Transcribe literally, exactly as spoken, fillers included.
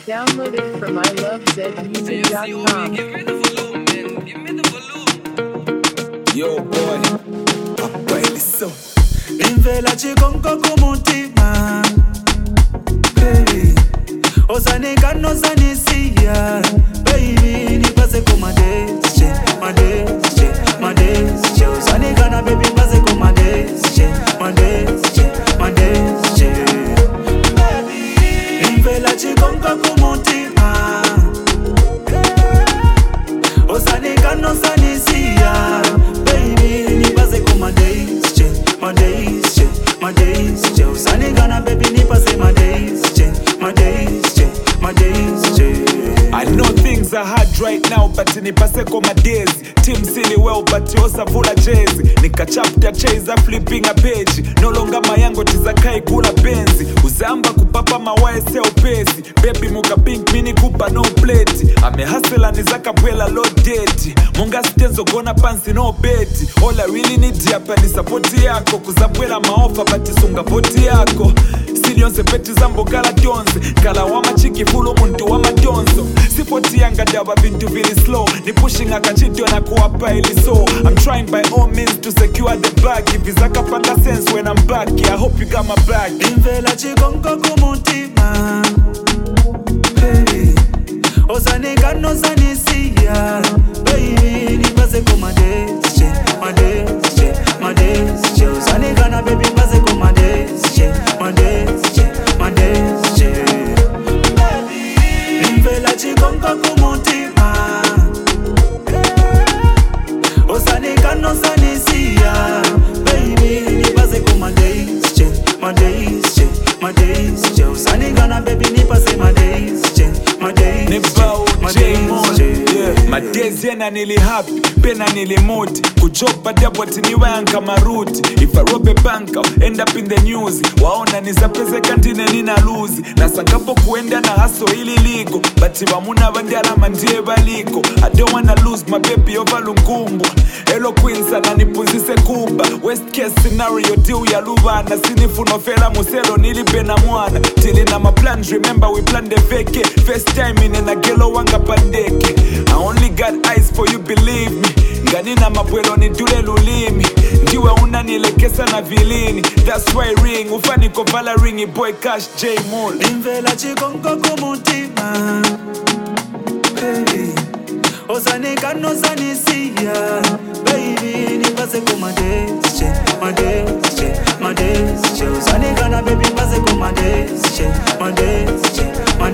Download it from i love zed music dot com. Yo boy, akweli so Imvela chikonko kumutima Baby Osanika no sanisia Baby nipase kumadesche Madesche, madesche Osanika na baby nipase kumadesche Madesche, madesche Baby Imvela chikonko kumutima Osanika no sanisia Baby nipase kumadesche My days change, my days change. Sunny gonna baby nipa say my days change, my days change, my days change. I know things are hard right now, but nipase kwa my days. Team silly well, but yosa vula jezi. Nika chapter chaser flipping a page. No longer mayango tizakai kula benzi. Uzamba kupapa mawae se upesi. Baby muka pink mini kupa no plate. Ame hustler nizaka pwela low date. Munga stenzo gona pansi no beti. All I really need hapa ni support yako. Kuzabwela maofa bati sunga poti yako. Silionse peti zambo gala dionze. Kala wama chiki fulo muntu wama dionzo. Sipoti yanga dawa vintu really slow. Ni pushing akachito na kuwapa ili so. I'm trying by all means to secure the bag. If it's like a panda sense when I'm back, yeah, I hope you got my back. Imvela chikonko kumutima Baby Osanika no sanisia Baby nipase kumadesche Madesche, madesche Osanika na baby nipase kumadesche Madesche, madesche Baby Imvela chikonko kumutima Osanika no sanisia Baby nipase kumadesche Madesche, madesche Osanika na baby nipase madesche Madesche, madesche yeah. My days yena nili happy, pena nili mood. Kujopa dabo tiniwa yanka maruti. If I rob a bank, I'll end up in the news. Waona nizapeze kantine nina lose. Nasangapo kuenda na haso ili ligo. But wamuna vandala mandie baliko. I don't wanna lose my baby over lungumbu. Hello Queens ananipunzise kuba. Worst case scenario deal ya luvana. Sinifu nofela muselo nilipena mwana. Tili na my plans, remember we planned the vacay. First time in a gelo wanga pandeke. I only got eyes for you, believe me. Ganina mapwelo ni dule lulimi. Ndiwe unanilekesa na vilini. That's why ring, ufani kovala ringi. Boy Cash, J Mall. Imvela chikonko kumutima Baby Osanika no sanisia Baby nipase kumadesche Madesche, madesche Osanika na baby nipase kumadesche Madesche, madesche